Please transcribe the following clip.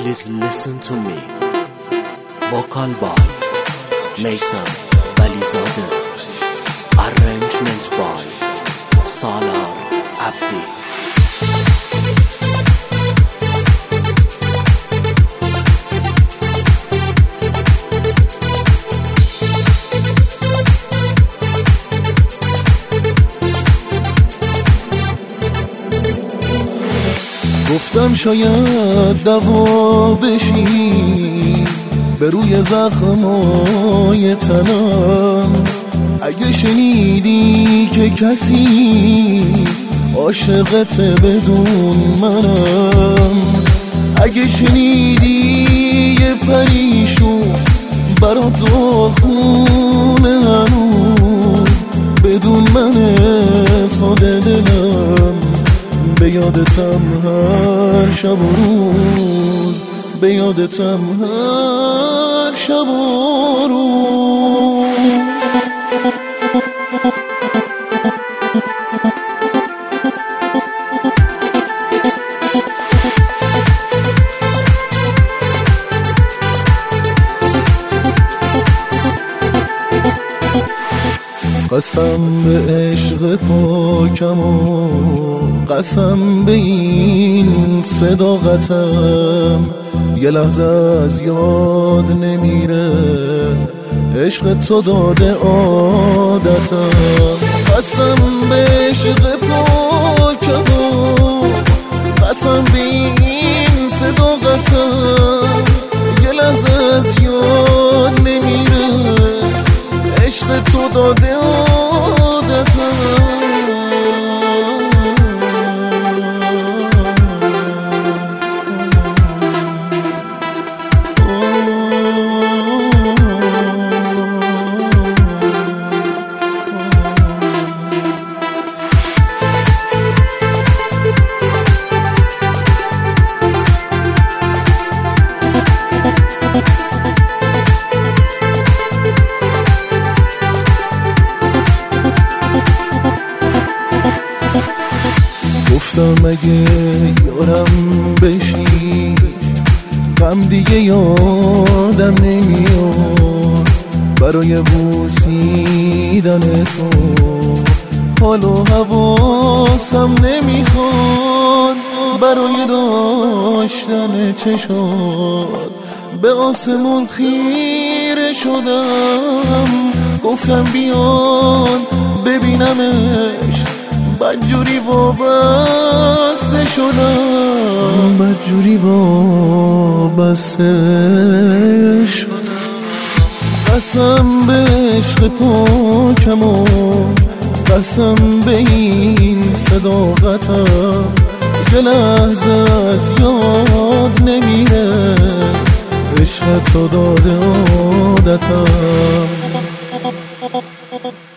Please listen to me. Vocal by Mason Balizade. Arrangement by Salar Abdi. گفتم شاید دوا بشی به روی زخمای تنم، اگه شنیدی که کسی عاشقت بدون منم، اگه شنیدی یه پریشون برات خونه هنوز بدون من ساده دلم، به یادتم هر شب و روز، به یادتم هر شب و روز. قسم به عشق پاکم و قسم به این صداقتم، یه لحظه از یاد نمیره عشق تو داده عادتم. قسم به عشق پاکم و قسم به این صداقتم، یه لحظه از یاد نمیره عشق تو داده عادتم. گفتم اگه یارم بشی غم دیگه یادم نمیاد، برای بوسیدن تو حال و حواسم نمیخواد، برای داشتن چشات به آسمون خیره شدم. گفتم بیان ببینمش، بدجوری وابسته شدم، بدجوری وابسته شدم. قسم به عشق پاکم و قسم به این صداقتم، یه لحظه از یاد نمیره عشق تو داده عادتم.